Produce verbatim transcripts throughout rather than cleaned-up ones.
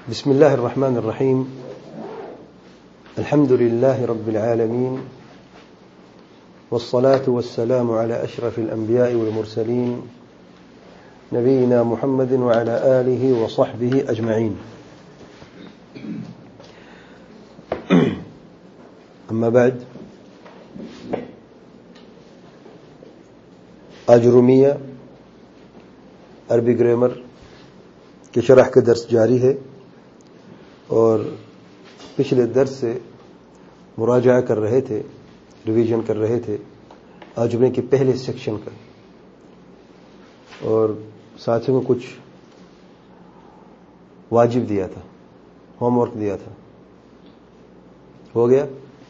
بسم الله الرحمن الرحيم. الحمد لله رب العالمين، والصلاة والسلام على أشرف الأنبياء والمرسلين نبينا محمد وعلى آله وصحبه أجمعين. أما بعد، آج رومیہ عربی گرامر کے شرح کا درس جاری ہے، اور پچھلے درس سے مراجعہ کر رہے تھے، ریویژن کر رہے تھے آج جملے کے پہلے سیکشن کا، اور ساتھیوں کو کچھ واجب دیا تھا، ہوم ورک دیا تھا، ہو گیا؟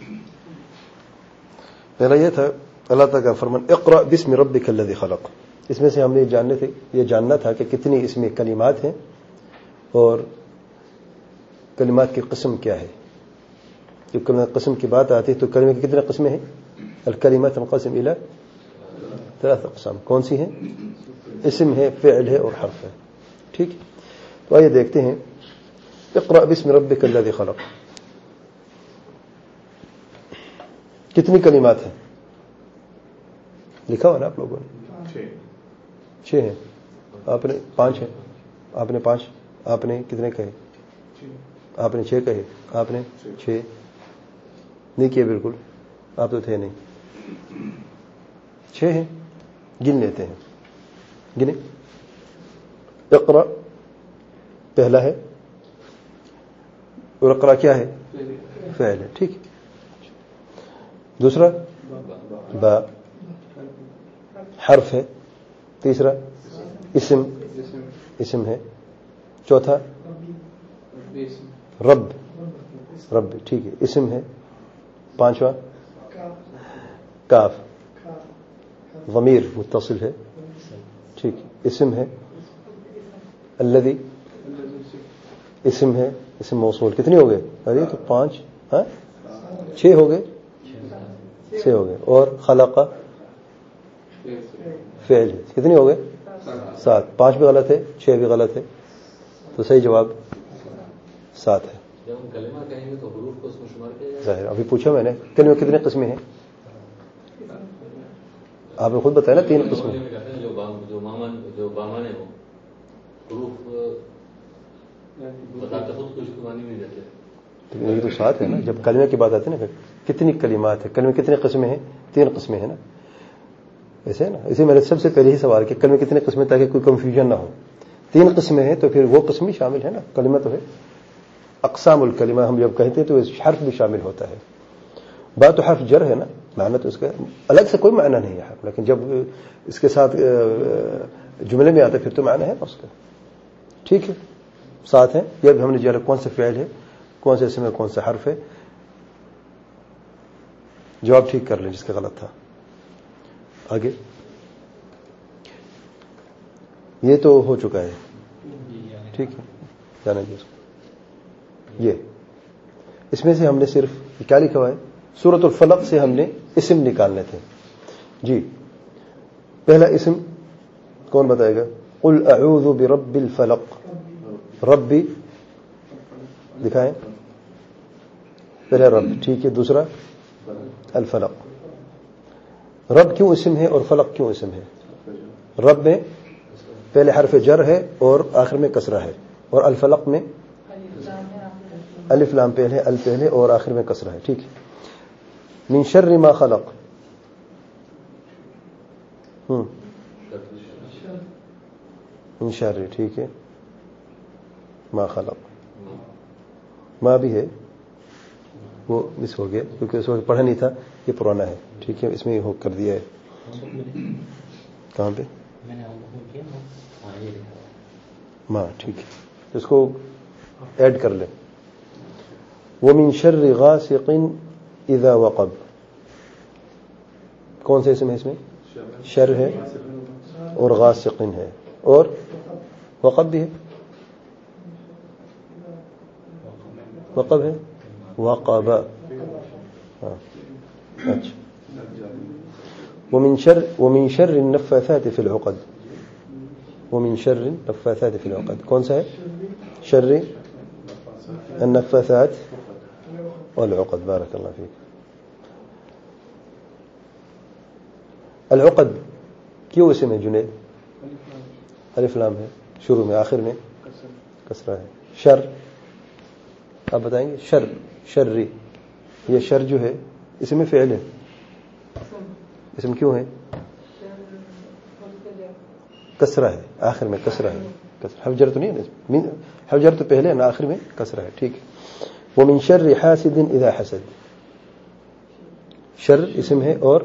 پہلا یہ تھا اللہ تعالیٰ کا فرمان اقرأ بسم ربک الذی خلق. اس میں سے ہم نے جاننے تھے یہ جاننا تھا کہ کتنی اس میں کلمات ہیں اور کلمات کی قسم کیا ہے. جب کلمات قسم کی بات آتی ہے تو کلمے کی کتنے قسمیں ہیں؟ الکلمات تنقسم الی ثلاث اقسام. کون سی ہیں؟ اسم ہے، فعل ہے اور حرف ہے. ٹھیک، تو آئیے دیکھتے ہیں. اقرأ بسم ربک الذی خلق کتنی کلمات ہیں؟ لکھا ہوا نا آپ لوگوں نے؟ چھ ہیں. آپ نے پانچ ہیں. آپ نے پانچ. آپ نے کتنے کہے؟ آپ نے چھ کہے. آپ نے چھ نہیں کیے. بالکل آپ تو تھے نہیں. چھ ہیں، گن لیتے ہیں. گنے. اقرأ پہلا ہے، اور اقرأ کیا ہے؟ فعل ہے. ٹھیک. دوسرا با حرف ہے. تیسرا اسم اسم ہے. چوتھا رب رب ٹھیک ہے، اسم ہے. پانچواں کاف ضمیر متصل ہے. ٹھیک، اسم ہے. الذی اسم ہے، اسم موصول. کتنی ہو گئے؟ ارے تو پانچ، ہاں چھ ہو گئے. چھ ہو گئے. اور خلق فعل ہے. کتنی ہو گئے؟ سات. پانچ بھی غلط ہے، چھ بھی غلط ہے، تو صحیح جواب سات ہے. جب ہم کلمہ کہیں گے تو حروف کو اس میں شمار کیا جائے گا؟ ظاہر. ابھی پوچھا میں نے کلمے کتنے قسمیں ہیں؟ آپ نے خود بتایا نا تین قسمیں. جو ماما جو بامانے ہو حروف بتاتے خود کو اس کو مانی نہیں دیتے. یہ تو سات ہے نا. جب کلمے کی بات آتی ہے نا، کتنی کلمات ہیں، کلمے کتنے قسمیں ہیں؟ تین قسمیں ہیں نا. ایسے ہے نا. اسے میں نے سب سے پہلے ہی سوال کیا کلمے کتنے قسمیں، تاکہ کوئی کنفیوژن نہ ہو. تین قسمیں ہیں تو پھر وہ قسم بھی شامل ہے نا. کلمہ تو ہے. اقسام الکلمہ ہم جب کہتے ہیں تو اس حرف بھی شامل ہوتا ہے. با تو حرف جر ہے نا، معنی تو اس کا الگ سے کوئی معنی نہیں ہے، لیکن جب اس کے ساتھ جملے میں آتا ہے پھر تو معنی ہے نا اس کا. ٹھیک ہے، ساتھ ہیں. یہ بھی ہم نے جانا کون سے فعل ہے، کون سے اسم ہے، کون سا حرف ہے. جواب ٹھیک کر لیں جس کا غلط تھا. آگے یہ تو ہو چکا ہے. ٹھیک ہے، جانا جی. یہ اس میں سے ہم نے صرف کیا لکھا ہوا ہے؟ سورۃ الفلق سے ہم نے اسم نکالنے تھے. جی پہلا اسم کون بتائے گا؟ قل اعوذ برب الفلق. ربی دکھائیں. پہلا رب. ٹھیک ہے. دوسرا الفلق. رب کیوں اسم ہے اور فلق کیوں اسم ہے؟ رب میں پہلے حرف جر ہے اور آخر میں کسرہ ہے، اور الفلق میں الف لام پہلے، ال پہلے اور آخر میں کسرہ ہے. ٹھیک ہے. من شر ما خلق. ہم من شر. ٹھیک ہے. ما خلق. ما بھی ہے، وہ مس ہو گیا کیونکہ اس وقت پڑھا نہیں تھا، یہ پرانا ہے. ٹھیک ہے، اس میں ہو کر دیا ہے. کہاں پہ؟ ما. ٹھیک ہے، اس کو ایڈ کر لیں. ومن شر غاسق اذا وقب. کون سے اسم ہے اس میں؟ شر ہے اور غاسق ہے اور وقب بھی ہے. وقب ہے، وقب. ہاں اچھا. ومن شر ومن شر النفاثات في العقد. ومن شر النفاثات في العقد کون سا ہے؟ شر النفاثات والعقد. بارك الله فيك. العقد کیوں اسم ہے جنید؟ الف لام ہے شروع میں، آخر میں کسرہ ہے. شر آپ بتائیں گے؟ شر شرری، یہ شر جو ہے اسم فعل ہے، اسم کیوں ہے؟ کسرہ ہے، آخر میں کسرہ ہے. حرف جر تو نہیں ہے، حرف جر تو پہلے ہے نا، آخر میں کسرہ ہے. ٹھیک ہے. ومن شر حاسد اذا حسد، شر اسم ہے اور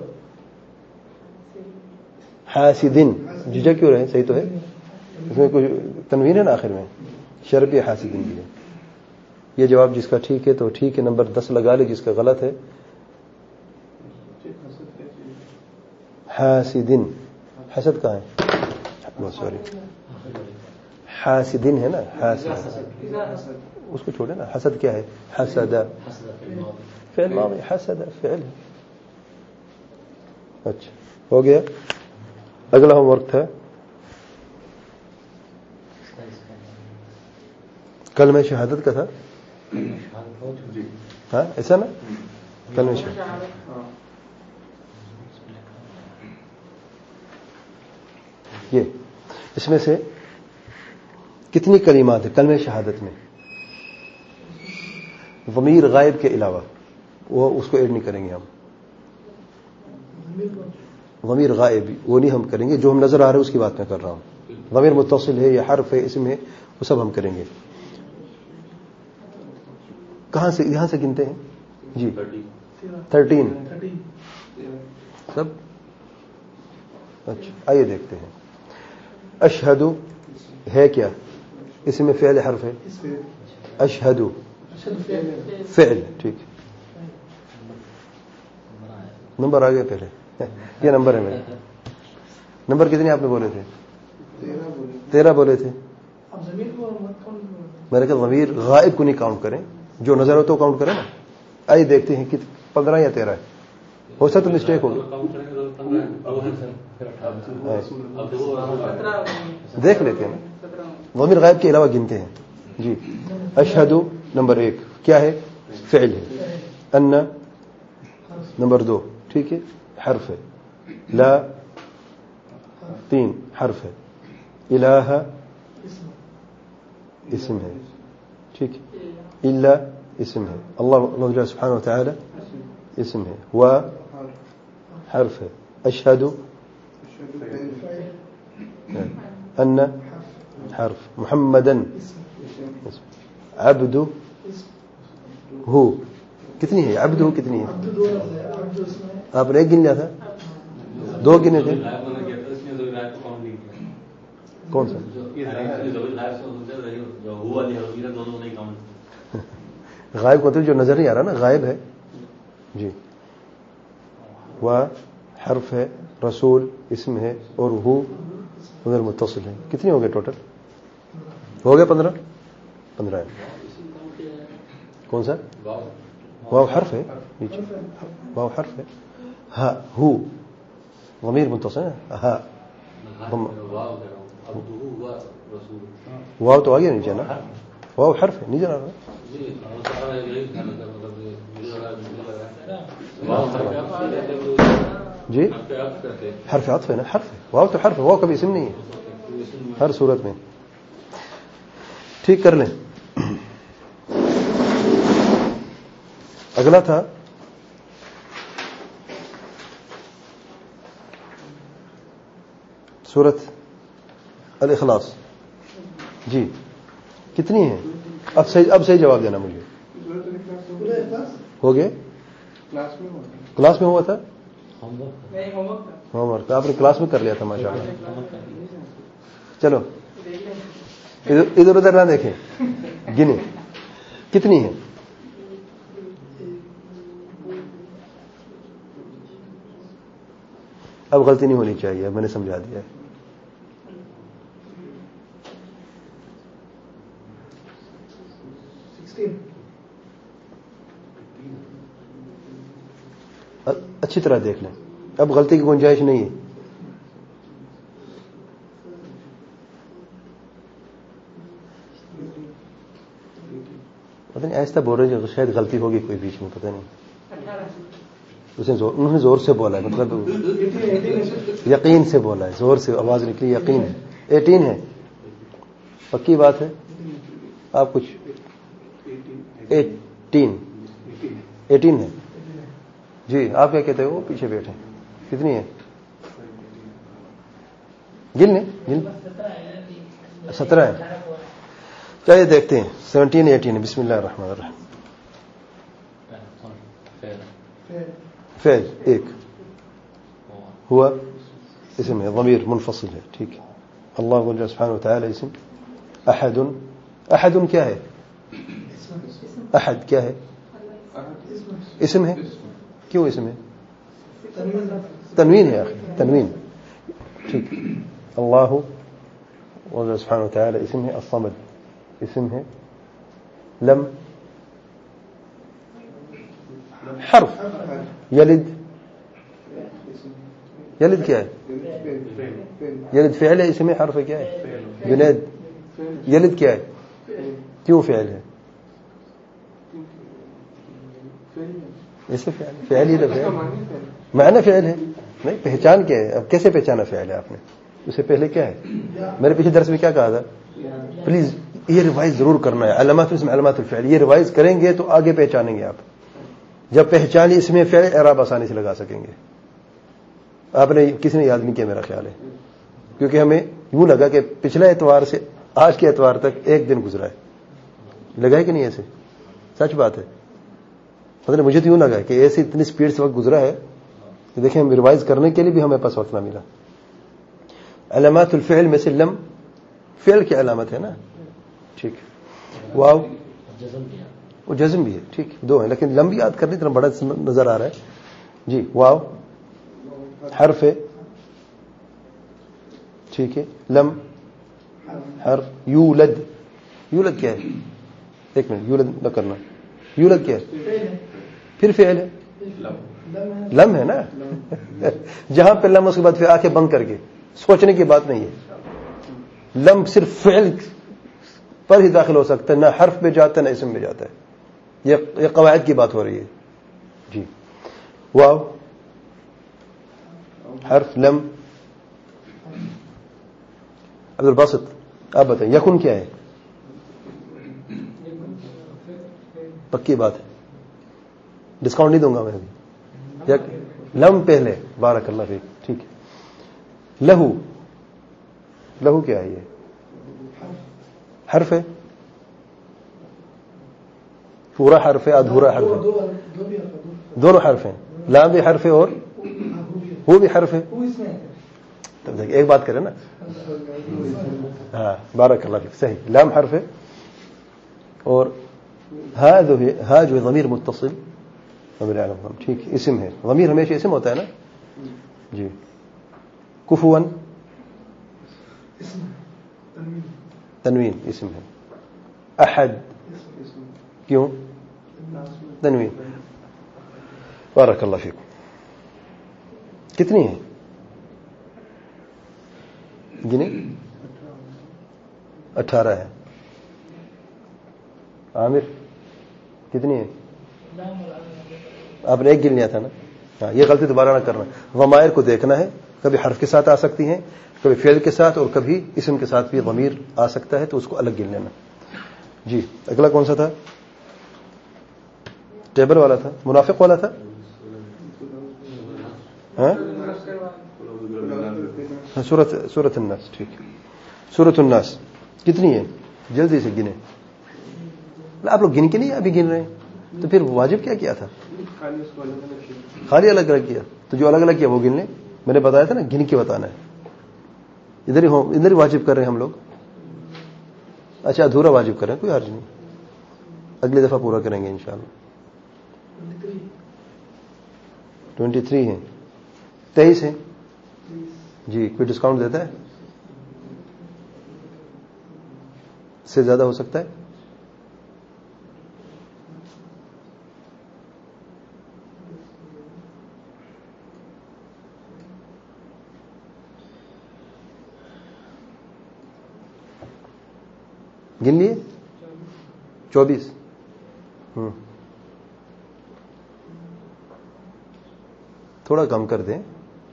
حاسدن ججا کیوں رہے؟ صحیح تو ہے، اس میں کوئی تنوین ہے نا آخر میں. شر بھی حاسدن بھی ہے. یہ جواب جس کا ٹھیک ہے تو ٹھیک ہے، نمبر دس لگا لے. جس کا غلط ہے حاسدن. حسد کہاں ہے؟ سوری، حاسدن ہے نا، حاسد اس کو چھوڑے نا. حسد کیا ہے؟ حسد فعل ماضی، حسد فعل ہے. اچھا ہو گیا. اگلا ہوم ورک تھا کلمہ شہادت کا تھا. ہاں ایسا نا، کلمہ شہادت. یہ اس میں سے کتنی کلمات ہیں کلمہ شہادت میں؟ ضمیر غائب کے علاوہ، وہ اس کو ایڈ نہیں کریں گے ہم. ضمیر غائب وہ نہیں ہم کریں گے، جو ہم نظر آ رہے ہیں اس کی بات میں کر رہا ہوں. ضمیر متصل ہے یا حرف ہے، اسم ہے، وہ سب ہم کریں گے. کہاں سے؟ یہاں سے گنتے ہیں جی. تھرٹین سب. اچھا آئیے دیکھتے ہیں. اشہد ہے کیا؟ اسم میں فعل حرف ہے. اشہد فعل. ٹھیک. نمبر آگے پہلے یہ نمبر ہے میرے. نمبر کتنے آپ نے بولے تھے؟ تیرہ بولے تھے. میں نے کہا ضمیر غائب کو نہیں کاؤنٹ کریں، جو نظر ہو تو کاؤنٹ کریں نا. آئیے دیکھتے ہیں کہ پندرہ یا تیرہ ہے. ہو سکتا تو مسٹیک ہوگی، دیکھ لیتے ہیں نا. ضمیر غائب کے علاوہ گنتے ہیں جی. اشہد نمبر ایک کیا ہے؟ فعل ہے. ان نمبر دو ٹھیک ہے حرف ہے. لا تین حرف ہے. الہ اسم ہے. ٹھیک. الا اسم ہے. اللہ سبحانہ وتعالی اسم ہے. و حرف ہے. اشہد ان حرف. محمدن عبد ہو کتنی ہے؟ عبد ہو کتنی ہے؟ آپ نے ایک گن لیا تھا، دو گنے تھے. کون سا؟ غائب کو تو جو نظر نہیں آ رہا نا، غائب ہے جی. و حرف ہے. رسول اسم ہے. اور ہو ضمیر متصل ہے. کتنے ہو گئے ٹوٹل؟ ہو گئے پندرہ. پندرہ ہے. کون سا؟ واو حرف ہے نیچے. واو حرف ہے. ہاں ہو ضمیر متصل ہے. ہاں واو تو آگے نیچے نا. واو حرف ہے نیچے آ رہا. جی حرف عطف ہے نا. حرف ہے. واو تو حرف ہے، واو کبھی اسم نہیں ہے ہر صورت میں. ٹھیک کر لیں. اگلا تھا سورت الاخلاص جی. کتنی ہے؟ اب صحیح اب صحیح جواب دینا مجھے. ہو گئے؟ کلاس میں ہوا تھا ہوم ورک. آپ نے کلاس میں کر لیا تھا ماشاء اللہ. چلو ادھر ادھر نہ دیکھیں، گنے کتنی ہے. اب غلطی نہیں ہونی چاہیے، اب میں نے سمجھا دیا ہے. اچھی طرح دیکھ لیں، اب غلطی کی گنجائش نہیں ہے. پتہ نہیں آہستہ بول رہے ہیں شاید غلطی ہوگی کوئی بیچ میں, پتہ نہیں. اسے زور, انہوں نے زور سے بولا ہے, مطلب یقین سے بولا ہے, زور سے آواز نکلی, یقین ہے. ایٹین ہے, پکی بات ہے. آپ کچھ ایٹین ایٹین ہے جی. آپ کیا کہتے ہیں؟ وہ پیچھے بیٹھے. کتنی ہے؟ گن لیں, گن. سترہ ہے. چلیے دیکھتے ہیں. Seventeen eighteen. بسم اللہ الرحمن الرحیم. فعل ایک ہوا اسم ہے, ضمیر منفصل ہے. ٹھیک ہے. اللہ سبحانہ وتعالی اسم. احد. احد کیا ہے؟ احد کیا ہے؟ اسم ہے. کیوں اسم ہے؟ تنوین ہے آخر, تنوین. ٹھیک. اللہ سبحانہ وتعالی اسم ہے. الصمد اسم ہے. لم حرف. یلد. یلد کیا ہے؟ یلد فعل ہے, اسم ہے. حرف کیا ہے؟ جنید. یلد کیا ہے؟ کیوں فعل ہے؟ اسم فعل, فعل ہی لفظ ہے, معنی فعل ہے. نہیں, پہچان کیا ہے؟ اب کیسے پہچانا فعل ہے آپ نے؟ اس سے پہلے کیا ہے؟ میرے پیچھے درس میں کیا کہا تھا؟ پلیز یہ ریوائز ضرور کرنا ہے. علامات الاسم علامات الفعل, یہ ریوائز کریں گے تو آگے پہچانیں گے آپ. جب پہچانی اس میں فعل, اعراب آسانی سے لگا سکیں گے. آپ نے کسی نے یاد نہیں کیا میرا خیال ہے, کیونکہ ہمیں یوں لگا کہ پچھلے اتوار سے آج کے اتوار تک ایک دن گزرا ہے. لگا ہے کہ نہیں؟ ایسے سچ بات ہے. مطلب مجھے تو یوں لگا کہ ایسی اتنی سپیڈ سے وقت گزرا ہے کہ دیکھیں ہم ریوائز کرنے کے لیے بھی ہمیں پاس وقت نہ ملا. علامات الفعل میں سے لم فعل کی علامت ہے نا. ٹھیک. واو وہ جزم بھی ہے. ٹھیک, دو ہیں, لیکن لم بھی یاد کرنے اتنا بڑا نظر آ رہا ہے. جی. واو حرف ہے. ٹھیک ہے. لم حرف. یولد. یولد کیا ہے؟ ایک منٹ, یولد نہ کرنا. یولد کیا ہے؟ پھر فعل ہے. لم ہے نا. جہاں پہ لم, اس کے بعد پھر آنکھیں بند کر کے سوچنے کی بات نہیں ہے. لم صرف فعل پر ہی داخل ہو سکتا ہے, نہ حرف میں جاتا ہے نہ اسم میں جاتا ہے. یہ قواعد کی بات ہو رہی ہے. جی. واو حرف. لم. عبد الباسط آپ بتائیں یکن کیا ہے؟ پکی بات ہے, ڈسکاؤنٹ نہیں دوں گا میں ابھی. لم پہلے. بارک اللہ فیک. ٹھیک ہے. لہو. لہو کیا ہے؟ یہ حرف ہے. پورا حرف ہے, ادھورا حرف ہے؟ دونوں حرف ہیں. لام بھی حرف ہے اور وہ بھی حرف ہے. تب دیکھیں ایک بات کریں نا. ہاں بارک اللہ فیک. صحیح. لام حرف ہے اور ہا جو ہے, ہا جو ہے ضمیر متصل. ضمیر اعلم. ٹھیک. اسم ہے. ضمیر ہمیشہ اسم ہوتا ہے نا. جی. کفون تنوین اسم ہے. احد کیوں؟ تنوین. بارک اللہ فیکم. کتنی ہیں گنے؟ اٹھارہ ہے. عامر کتنی ہے؟ آپ نے ایک گن لیا تھا نا. ہاں, یہ غلطی دوبارہ نہ کرنا. ضمائر کو دیکھنا ہے, کبھی حرف کے ساتھ آ سکتی ہیں, کبھی فعل کے ساتھ, اور کبھی اسم کے ساتھ بھی ضمیر آ سکتا ہے, تو اس کو الگ گن لینا. جی. اگلا کون سا تھا؟ ٹیبل والا تھا, منافق والا تھا. ہاں سورت سورت الناس. ٹھیک. سورت الناس کتنی ہے؟ جلدی سے گنے. آپ لوگ گن کے نہیں ابھی گن رہے ہیں, تو پھر واجب کیا کیا تھا؟ خالی الگ الگ کیا. تو جو الگ الگ کیا وہ گن لیں. میں نے بتایا تھا نا گن کے بتانا ہے. ادھر ہی ہو, ادھر ہی واجب کر رہے ہیں ہم لوگ. اچھا ادھورا واجب کر رہے ہیں, کوئی حرج نہیں, اگلی دفعہ پورا کریں گے انشاءاللہ. ٹوینٹی تھری ہے. تیئیس ہے. جی. کوئی ڈسکاؤنٹ دیتا ہے؟ اس سے زیادہ ہو سکتا ہے؟ گن لیے؟ چوبیس. ہوں تھوڑا کم کر دیں.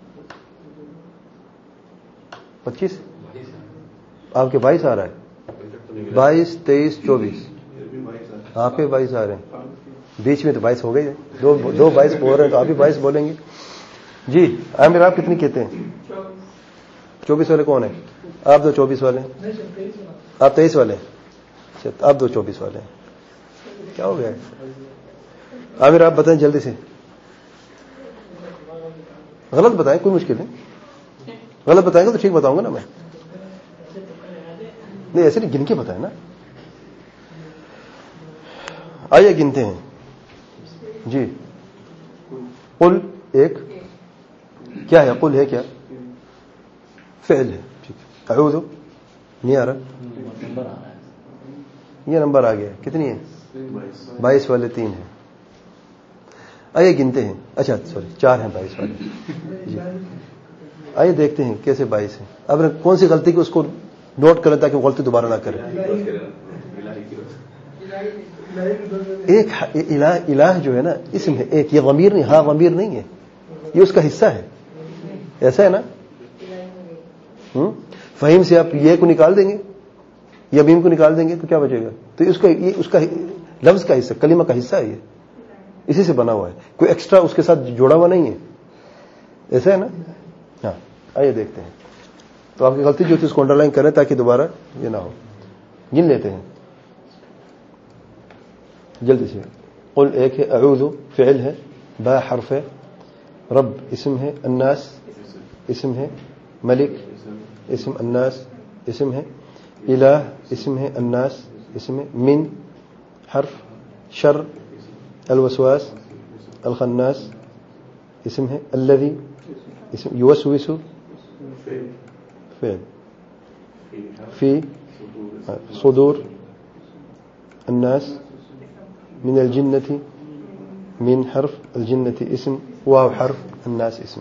پچیس آپ کے بائیس آ رہا ہے. بائیس تیئیس چوبیس آپ کے بائیس آ رہے ہیں. بیچ میں تو بائیس ہو گئی. دو دو بائیس بول رہے ہیں تو آپ بھی بائیس بولیں گے. جی عامر آپ کتنی کہتے ہیں؟ چوبیس والے کون ہیں؟ آپ دو چوبیس والے ہیں. آپ تیئیس والے ہیں. اچھا آپ دو چوبیس والے ہیں. کیا ہو گیا ہے؟ عامر آپ بتائیں جلدی سے. غلط بتائیں کوئی مشکل نہیں. غلط بتائیں گے تو ٹھیک بتاؤں گا نا میں. نہیں ایسے نہیں گن کے بتائیں نا. آئیے گنتے ہیں. جی قل ایک کیا ہے؟ قل ہے کیا؟ فعل ہے. ٹھیک ہے. اعوذ نہیں آ رہا. یہ نمبر آ گیا. کتنی ہے؟ بائیس والے تین ہیں. آئیے گنتے ہیں. اچھا سوری چار ہیں بائیس والے. جی آئیے دیکھتے ہیں کیسے بائیس ہیں. اب کون سی غلطی کی اس کو نوٹ کریں تاکہ وہ غلطی دوبارہ نہ کرے. ایک الہ, الہ جو ہے نا اسم ہے ایک. یہ ضمیر نہیں. ہاں ضمیر نہیں ہے. یہ اس کا حصہ ہے. ایسا ہے نا. فہیم سے آپ یہ کو نکال دیں گے یا میم کو نکال دیں گے تو کیا بچے گا؟ تو اس کا یہ اس کا لفظ کا حصہ کلمہ کا حصہ ہے. یہ اسی سے بنا ہوا ہے. کوئی ایکسٹرا اس کے ساتھ جوڑا ہوا نہیں ہے. ایسا ہے نا. ہاں آئیے دیکھتے ہیں. تو آپ کی غلطی جو تھی اس کو انڈر لائن کریں تاکہ دوبارہ یہ نہ ہو. گن لیتے ہیں جلدی سے. قل ایک ہے. اعوذ فعل ہے. با حرف ہے. رب اسم ہے. الناس اسم ہے. ملک اسم. الناس اسم ہے. الہ اسم ہے. الناس اسم ہے. من حرف. شر الوسواس الخناس اسم ہے. الذی اسم. یوسوس فعل. فی صدور الناس. من الجنة من حرف الجنة اسم. واو حرف الناس اسم.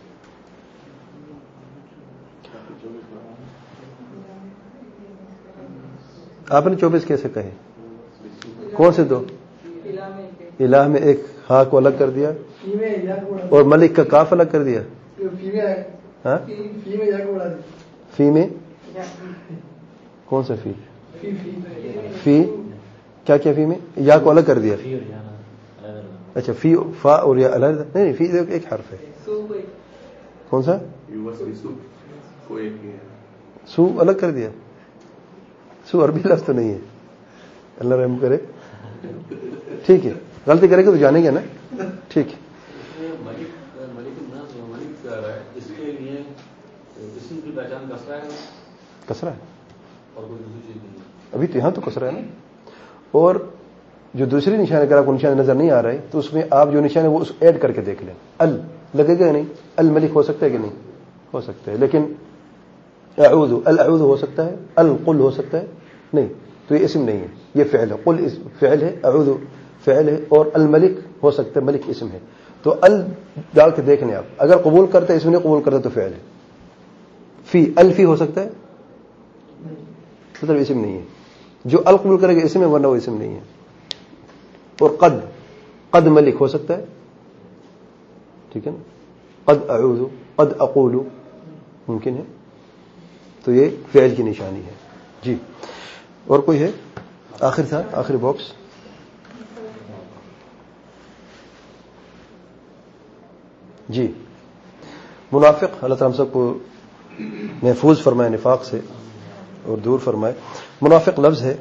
آپ نے چوبیس کیسے کہے؟ کون سے دو؟ الہ میں ایک ہا کو الگ کر دیا اور ملک کا کاف الگ کر دیا. ہاں فی میں کون سا فی؟ فی کیا کیا فی میں یا کو الگ کر دیا. اچھا فی فا اور یا الگ نہیں. فی ایک حرف ہے. کون سا؟ سو الگ کر دیا. سو عربی لفظ تو نہیں ہے. اللہ رحم کرے. ٹھیک ہے غلطی کرے گا تو جانیں گے نا. ٹھیک ہے. کسرا ہے ابھی تو. یہاں تو کسرا ہے نا. اور جو دوسری نشان اگر آپ کو نشان نظر نہیں آ رہا ہے تو اس میں آپ جو نشان ہے وہ ایڈ کر کے دیکھ لیں. ال لگے گا نہیں. الملک ہو سکتا ہے کہ نہیں؟ ہو سکتا ہے. لیکن اعوذ الاعوذ ہو سکتا ہے. القل ہو سکتا ہے نہیں. تو یہ اسم نہیں ہے. یہ فعل ہے. قل فعل ہے. اعوذ فعل ہے. اور الملک ہو سکتا ہے. ملک اسم ہے. تو ال ڈال کے دیکھ لیں آپ. اگر قبول کرتے اسم نہیں قبول کرتے تو فعل ہے. فی الفی ہو سکتا ہے مطلب اسم نہیں ہے. جو ال قبول کرے گا اسم ہے ورنہ وہ اسم نہیں ہے. اور قد قد ملک ہو سکتا ہے. ٹھیک ہے نا. قد اعوذ قد اقول ممکن ہے. تو یہ فعل کی نشانی ہے. جی اور کوئی ہے؟ آخر تھا آخری باکس. جی منافق اللہ تعالیٰ ہم سب کو محفوظ فرمائے نفاق سے اور دور فرمائے. منافق لفظ ہے.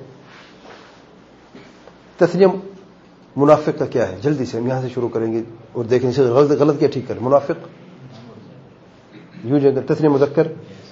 تثنیہ منافق کا کیا ہے؟ جلدی سے ہم یہاں سے شروع کریں گے اور دیکھیں سے غلط غلط کیا ٹھیک کریں. منافق یوں جگہ تثنیہ مذکر.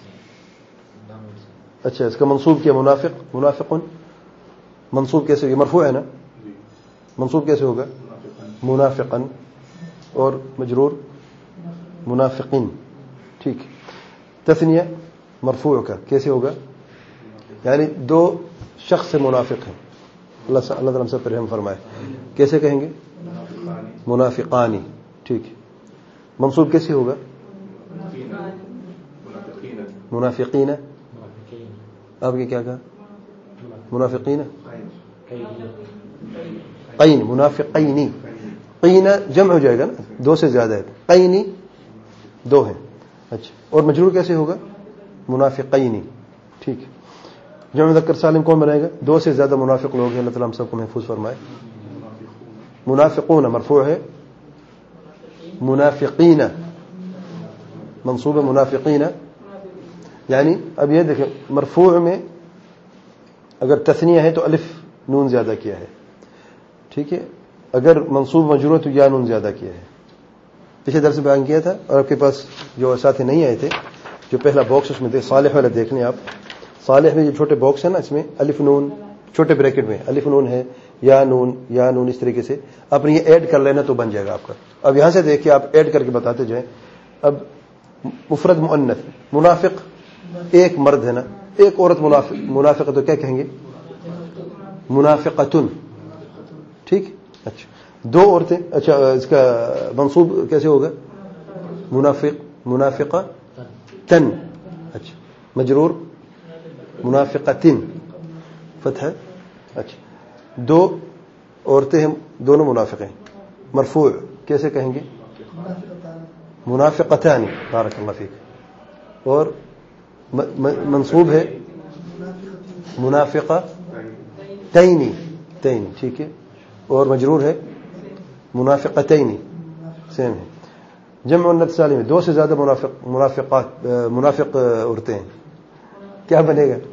اچھا اس کا منصوب کیا؟ منافق. منافقن منصوب کیسے؟ یہ مرفوع ہے نا. منصوب کیسے ہوگا؟ منافقن. اور مجرور منافقین. ٹھیک. تثنیہ مرفوع کا کیسے ہوگا؟ یعنی دو شخص سے منافق ہیں. اللہ اللہ تعالیٰ سے رحم فرمائے. کیسے کہیں گے؟ منافقانی. ٹھیک. منصوب کیسے ہوگا؟ منافقین. آپ نے کیا کہا؟ منافقین منافقین منافقینی قین جمع ہو جائے گا نا, دو سے زیادہ ہے, قینی دو ہیں. اچھا اور مجرور کیسے ہوگا؟ منافقینی. ٹھیک ہے. جمع مذکر سالم کون بنائے گا؟ دو سے زیادہ منافق لوگ ہیں. اللہ تعالیٰ ہم سب کو محفوظ فرمائے. منافقون مرفوع ہے, منافقین منصوب ہے, منافقین یعنی اب یہ دیکھیں مرفوع میں اگر تثنیہ ہے تو الف نون زیادہ کیا ہے. ٹھیک ہے. اگر منصوب مجرور تو یا نون زیادہ کیا ہے. پچھلے درس میں بیان کیا تھا. اور آپ کے پاس جو ساتھی نہیں آئے تھے, جو پہلا باکس اس میں تھے صالح والا دیکھ لیں آپ. صالح میں جو چھوٹے باکس ہے نا, اس میں الف نون چھوٹے بریکٹ میں الف نون ہے, یا نون یا نون اس طریقے سے آپ نے یہ ایڈ کر لینا تو بن جائے گا آپ کا. اب یہاں سے دیکھیں آپ ایڈ کر کے بتاتے جائیں. اب مفرد مؤنث منافق ایک مرد ہے نا, ایک عورت منافق منافق تو کیا کہیں گے؟ منافقتن. ٹھیک. اچھا دو عورتیں, اچھا اس کا منصوب کیسے ہوگا؟ منافق منافقہ تن. اچھا مجرور منافقتن فتح. اچھا دو عورتیں ہیں, دونوں منافق ہیں, مرفوع کیسے کہیں گے؟ منافقتان. بارک اللہ فیک. اور منصوب ہے منافقہ تینی تین. ٹھیک ہے. اور مجرور ہے منافقتین. سیم ہے. جمع مؤنث سالم میں دو سے زیادہ منافق منافقات منافق عورتیں ہیں, کیا بنے گا؟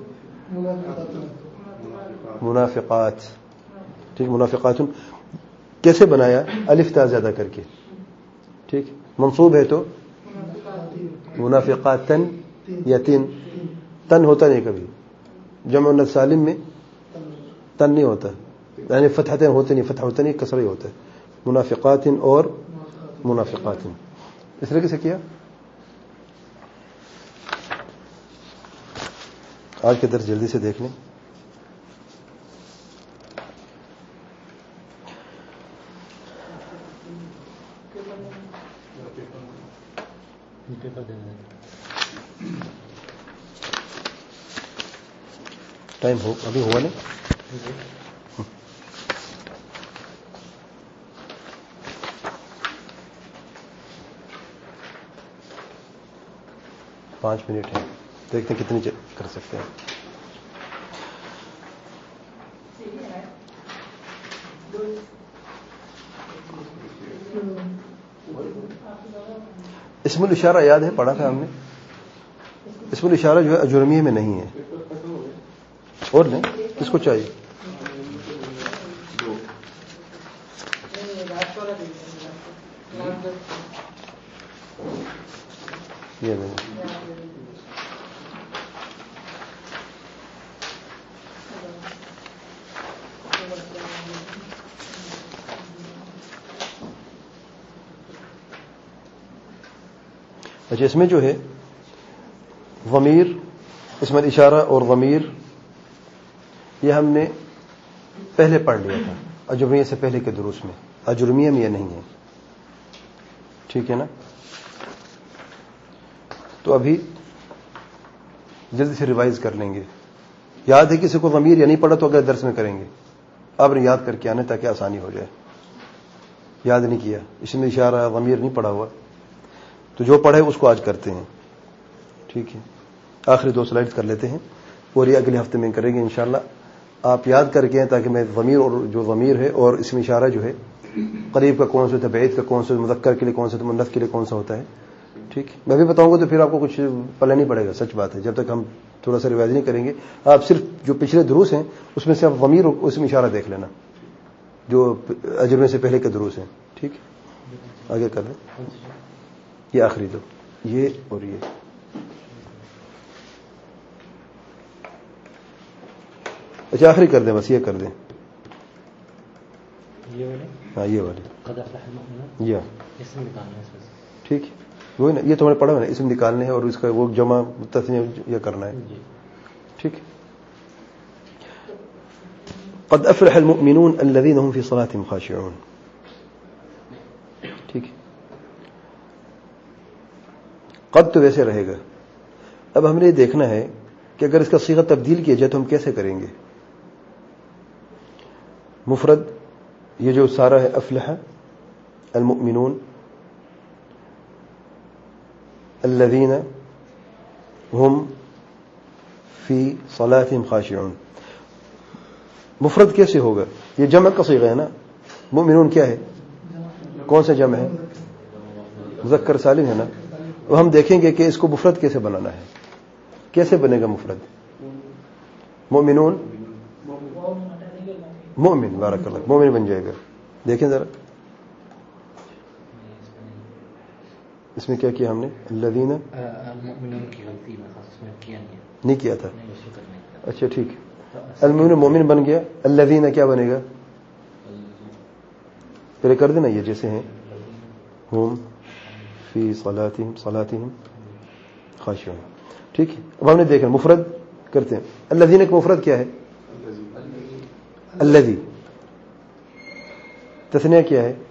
منافقات. ٹھیک. منافقات کیسے بنایا؟ الف تا زیادہ کر کے. ٹھیک. منصوب ہے تو منافقاتن یا تین. تن ہوتا نہیں کبھی. جمع مؤنث سالم میں تن نہیں ہوتا, یعنی فتحتیں ہوتے نہیں, فتح ہوتا نہیں, کسر ہی ہوتا ہے. منافقات اور منافقات. اس طریقے سے کیا. آج کے درس جلدی سے دیکھ لیں. ٹائم ہو ابھی ہوا نہیں. پانچ منٹ ہے, دیکھتے ہیں کتنی کر سکتے ہیں. اسم الاشارہ یاد ہے, پڑھا تھا ہم نے. اسم الاشارہ جو ہے اجرمیہ میں نہیں ہے. اور نہیں کس کو چاہیے؟ یہ نہیں. اچھا اس میں جو ہے ضمیر, اسم الاشارہ اور ضمیر یہ ہم نے پہلے پڑھ لیا تھا اجرمیہ سے پہلے کے دروس میں. اجرمیہ میں یہ نہیں ہے. ٹھیک ہے نا. تو ابھی جلدی سے ریوائز کر لیں گے. یاد ہے کسی کو ضمیر یا نہیں پڑھا تو اگلے درس میں کریں گے. آپ نے یاد کر کے آنا تاکہ آسانی ہو جائے. یاد نہیں کیا, اسم اشارہ ضمیر نہیں پڑھا ہوا تو جو پڑھے اس کو آج کرتے ہیں. ٹھیک ہے. آخری دو سلائڈ کر لیتے ہیں اور یہ اگلے ہفتے میں کریں گے انشاءاللہ. آپ یاد کر کے ہیں تاکہ میں ضمیر اور جو ضمیر ہے اور اسم اشارہ جو ہے قریب کا کون سا ہوتا ہے, بعید کا کون سا, مذکر کے لیے کون سا, مؤنث کے لیے کون سا ہوتا ہے. ٹھیک. میں بھی بتاؤں گا تو پھر آپ کو کچھ پلے نہیں پڑے گا. سچ بات ہے. جب تک ہم تھوڑا سا ریوائز نہیں کریں گے, آپ صرف جو پچھلے دروس ہیں اس میں سے آپ ضمیر اور اسم اشارہ دیکھ لینا جو اجرمے سے پہلے کے دروس ہیں. ٹھیک. آگے کر لیں. یہ آخری دو, یہ اور یہ. اچھا آخری کر دیں, بس یہ کر دیں. ہاں یہ والے یہ ٹھیک. وہی نا, یہ تو ہم نے پڑھا ہے نا, اسم نکالنے ہیں اور اس کا وہ جمع تثنیہ یہ کرنا ہے. ٹھیک. قد افلح المؤمنون الذين هم في صلاتهم خاشعون. ٹھیک. قد تو ویسے رہے گا. اب ہم نے یہ دیکھنا ہے کہ اگر اس کا صیغہ تبدیل کیا جائے تو ہم کیسے کریں گے. مفرد یہ جو سارا ہے افلح المؤمنون الذین هم فی صلاتهم خاشعون. مفرد کیسے ہوگا؟ یہ جمع کا صیغہ ہے نا. مؤمنون کیا ہے؟ کون سا جمع ہے؟ مذکر سالم ہے نا. وہ ہم دیکھیں گے کہ اس کو مفرد کیسے بنانا ہے. کیسے بنے گا مفرد؟ مؤمنون مومن، بارک اللہ، مومن بن جائے گا. دیکھیں ذرا اس میں کیا کیا ہم نے؟ الذین نہیں کیا تھا. اچھا ٹھیک ہے. المؤمن مومن بن گیا. الذین کیا بنے گا؟ پہلے کر دینا یہ جیسے ہیں ہم فی صلاتہم صلاتہم خاشعون. ٹھیک ہے. اب ہم نے دیکھا مفرد کرتے ہیں. الذین کا مفرد کیا ہے؟ الذی. تثنیہ کیا ہے؟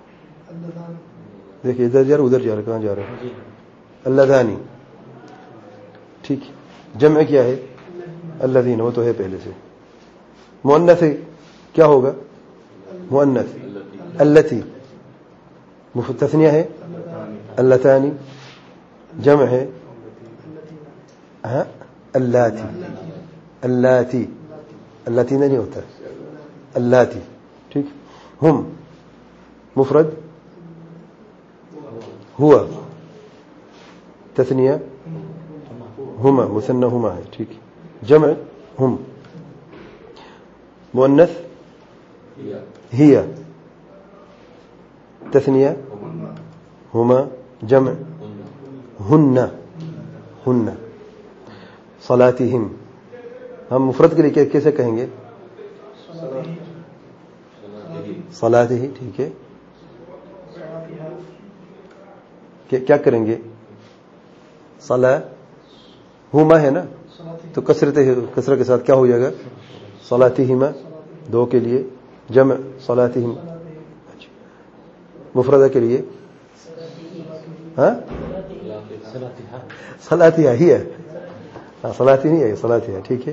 دیکھیے ادھر جا رہا ادھر جا رہا کہاں جا رہا ہے؟ اللذانی. ٹھیک ہے. جمع کیا ہے؟ الذین. وہ تو ہے پہلے سے. مؤنث کیا ہوگا؟ مؤنث اللتی. تثنیہ ہے اللتانی. جمع ہے ہاں اللاتی. اللاتی اللاتی نہیں ہوتا اللاتی. ٹھیک. ہم مفرد ہوا. تثنیہ ہما مثنى ہما ہے. ٹھیک. جمع ہم. مؤنث ہی. تثنیہ ہما. جمع ہن ہن. صلاتہم ہم مفرد کے لیے کیسے کہیں گے؟ صلاتہ. ٹھیک ہے. کیا کریں گے؟ صلاۃ ہما ہے نا تو کثرت کثرت کے ساتھ کیا ہو جائے گا؟ صلاتہما. دو کے لیے جمع صلاتہم. مفردہ کے لیے ہاں صلاتہ ہی ہے. صلاتی نہیں ہے صلاتی ہے. ٹھیک ہے.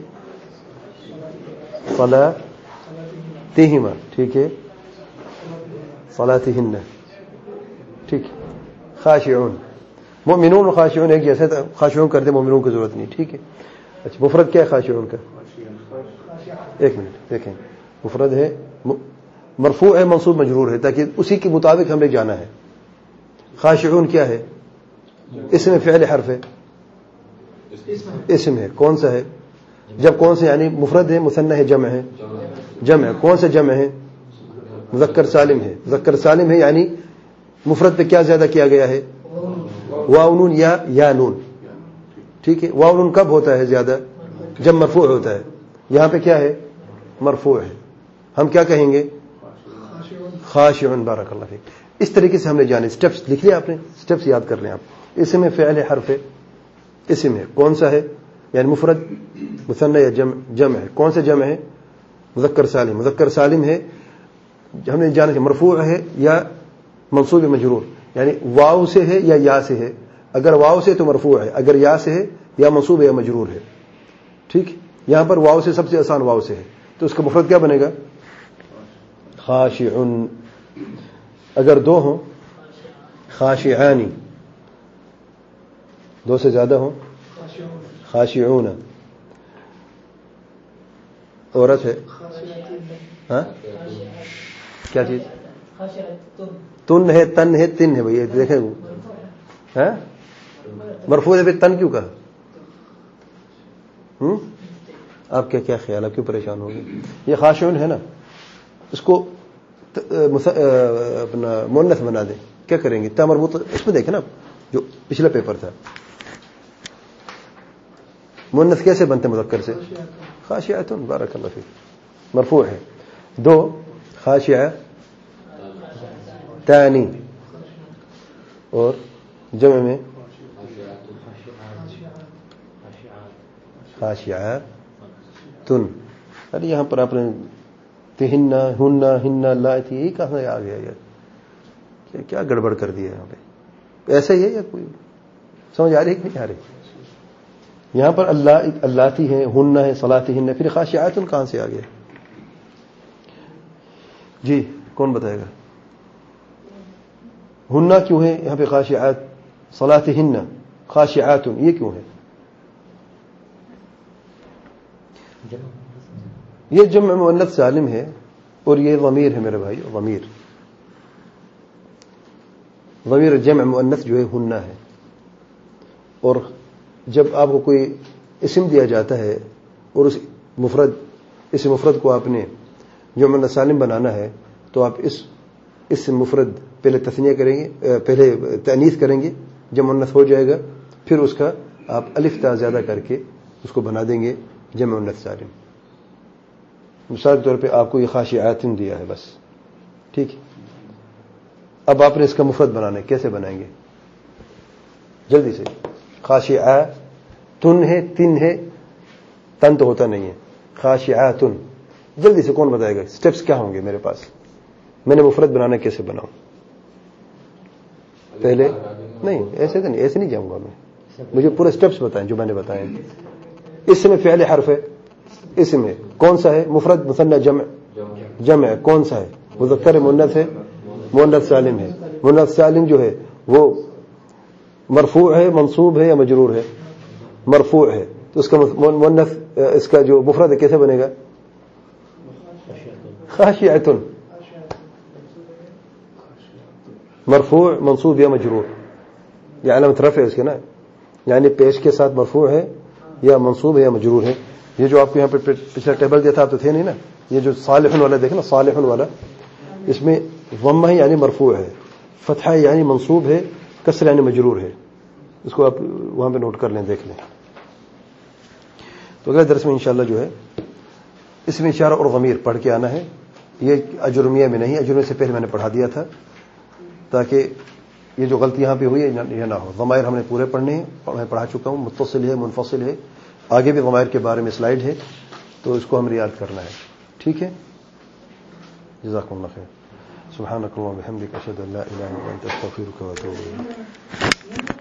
صلاتہما. ٹھیک ہے. صلاتہن. ٹھیک. خاشعون. مومنون و خاشعون ایک جیسے خاشعون کرتے مومنون کی ضرورت نہیں. ٹھیک ہے. اچھا مفرد کیا ہے خاشعون کا؟ ایک منٹ دیکھیں. مفرد ہے مرفوع ہے منصوب مجرور ہے تاکہ اسی کے مطابق ہم نے جانا ہے. خاشعون کیا ہے؟ اسم فعل حرف ہے. اسم ہے. کون سا ہے؟ جب کون سے یعنی مفرد ہے مثنى ہے جمع ہے؟ جمع ہے. کون سا جمع ہے؟ مذکر سالم ہے. مذکر سالم ہے یعنی مفرد پہ کیا زیادہ کیا گیا ہے؟ واو نون یا یا نون. ٹھیک ہے. واو نون کب ہوتا ہے زیادہ؟ جب مرفوع ہوتا ہے. یہاں پہ کیا ہے؟ مرفوع ہے. ہم کیا کہیں گے؟ خاشعون. بارک اللہ فیک. اس طریقے سے ہم نے جانے سٹیپس لکھ لیا آپ نے. سٹیپس یاد کر لیں آپ. اسم میں فعل حرف ہے. اسم ہے. کون سا ہے؟ یعنی مفرد مثنى یا جمع؟ جمع ہے. کون سا جمع ہے؟ مذکر سالم. مذکر سالم ہے. ہم نے جانا کہ مرفوع ہے یا منصوب مجرور. یعنی واو سے ہے یا یا سے ہے. اگر واو سے تو مرفوع ہے. اگر یا سے ہے یا منصوب یا مجرور ہے. ٹھیک. یہاں پر واو سے سب سے آسان واو سے ہے تو اس کا مفرد کیا بنے گا؟ خاشعون. اگر دو ہوں خاشعانی. دو سے زیادہ ہوں خاشعون. عورت ہے ہاں کیا چیز؟ تن ہے تن ہے تن ہے. بھائی دیکھیں ہاں مرفوع ہے. تن کیوں کہا؟ ہوں آپ کیا کیا خیال ہے؟ کیوں پریشان ہو گئے؟ یہ خاشعون ہے نا اس کو اپنا مؤنث بنا دیں. کیا کریں گے؟ تا مربوط. اس میں دیکھیں نا جو پچھلا پیپر تھا مؤنث کیسے بنتے مذکر سے؟ خاشعۃن. بارک اللہ فیک. مرفوع ہے. دو خاشعہ تانی اور جمع میں خاشعاتن. ارے یہاں پر آپ نے تہن ہن ہن لا تھی یہی کہاں آ گیا یار؟ کیا گڑبڑ کر دیا یہاں پہ؟ ایسا ہی ہے یا کوئی سمجھ آ رہی ہے کہ نہیں آ رہی؟ یہاں پر اللہ اللاتی ہے ہن ہے صلاتہن. پھر خاشعاتن کہاں سے آ گیا؟ جی کون بتائے گا؟ ہننا کیوں ہے یہاں پہ خاشعات؟ صلاتہن خاشعات یہ کیوں ہے؟ یہ جمع مؤنث سالم ہے اور یہ ضمیر ہے میرے بھائی، ضمیر ضمیر جمع مؤنث جو ہے ہننا ہے. اور جب آپ کو کوئی اسم دیا جاتا ہے اور اس مفرد اس مفرد کو آپ نے جمع مؤنث سالم بنانا ہے تو آپ اس اس مفرد پہلے تثنیہ کریں گے، پہلے تانیث کریں گے، جمع مؤنث ہو جائے گا، پھر اس کا آپ الف تا زیادہ کر کے اس کو بنا دیں گے جمع مؤنث سالم. مثال کے طور پہ آپ کو یہ خاشعات دیا ہے بس، ٹھیک ہے. اب آپ نے اس کا مفرد بنانا ہے، کیسے بنائیں گے؟ جلدی سے. خاشعاتن ہے، تن ہے، تن تو ہوتا نہیں ہے. خاشعاتن جلدی سے کون بتائے گا؟ سٹیپس کیا ہوں گے میرے پاس؟ میں نے مفرد بنانا کیسے بناؤں؟ پہلے نہیں، ایسے تو نہیں، ایسے نہیں جاؤں گا میں. مجھے پورے سٹیپس بتائیں جو میں نے بتائے. اس میں فعل حرف ہے، اس میں کون سا ہے؟ مفرد، مثنى، جمع؟ جمع. کون سا ہے؟ مذکر مؤنث ہے، مؤنث سالم ہے. مؤنث سالم جو ہے وہ مرفوع ہے، منصوب ہے یا مجرور ہے؟ مرفوع ہے. تو اس کا مؤنث اس کا جو مفرد ہے کیسے بنے گا؟ خاشعۃ. مرفوع، منصوب یا مجرور؟ یہ علامت رفع ہے اس کے نا، یعنی پیش کے ساتھ مرفوع ہے یا منصوب ہے یا مجرور ہے. یہ جو آپ کو یہاں پہ پچھلا ٹیبل دیا تھا آپ تو تھے نہیں نا. یہ جو صالح والا دیکھیں نا، صالح والا اس میں ضمہ ہے یعنی مرفوع ہے، فتحہ یعنی منصوب ہے، کسر یعنی مجرور ہے. اس کو آپ وہاں پہ نوٹ کر لیں، دیکھ لیں. تو اگلے درس میں انشاءاللہ جو ہے اس میں اشارہ اور ضمیر پڑھ کے آنا ہے. یہ اجرمیہ میں نہیں، اجرمیہ سے پہلے میں نے پڑھا دیا تھا تاکہ یہ جو غلطی یہاں پہ ہوئی ہے یہ نہ ہو. ضمائر ہم نے پورے پڑھنے ہیں، میں پڑھا چکا ہوں. متصل ہے، منفصل ہے، آگے بھی ضمائر کے بارے میں سلائیڈ ہے، تو اس کو ہم یاد کرنا ہے. ٹھیک ہے، جزاکم اللہ خیر. سبحانک اللہم و بحمدک، اشہد ان لا الہ الا انت، استغفرک و اتوب الیک.